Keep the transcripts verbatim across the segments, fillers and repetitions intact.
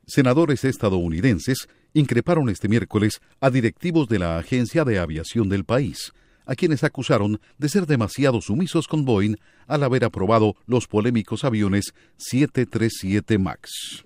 Senadores estadounidenses increparon este miércoles a directivos de la Agencia de Aviación del país, a quienes acusaron de ser demasiado sumisos con Boeing al haber aprobado los polémicos aviones siete treinta y siete MAX.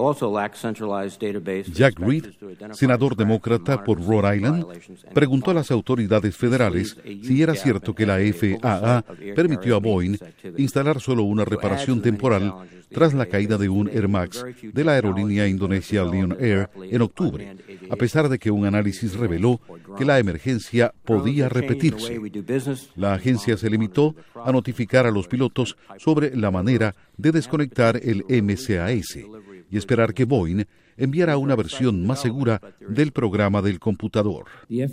Jack Reed, senador demócrata por Rhode Island, preguntó a las autoridades federales si era cierto que la F A A permitió a Boeing instalar solo una reparación temporal tras la caída de un Air Max de la aerolínea indonesia Lion Air en octubre, a pesar de que un análisis reveló que la emergencia podía repetirse. La agencia se limitó a notificar a los pilotos sobre la manera de desconectar el M C A S y esperar que Boeing enviara una versión más segura del programa del computador.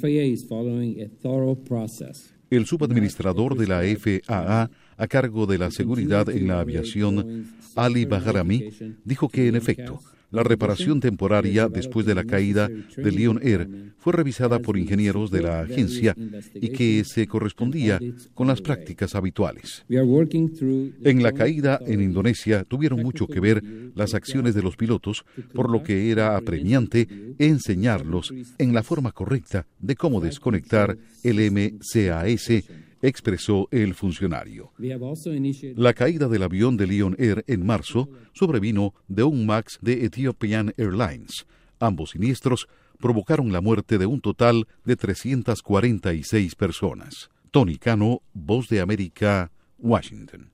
El subadministrador de la F A A a cargo de la seguridad en la aviación, Ali Bahrami, dijo que en efecto, la reparación temporaria después de la caída de Lion Air fue revisada por ingenieros de la agencia y que se correspondía con las prácticas habituales. En la caída en Indonesia tuvieron mucho que ver las acciones de los pilotos, por lo que era apremiante enseñarlos en la forma correcta de cómo desconectar el M C A S, expresó el funcionario. La caída del avión de Lion Air en marzo sobrevino de un MAX de Ethiopian Airlines. Ambos siniestros provocaron la muerte de un total de trescientas cuarenta y seis personas. Tony Cano, Voz de América, Washington.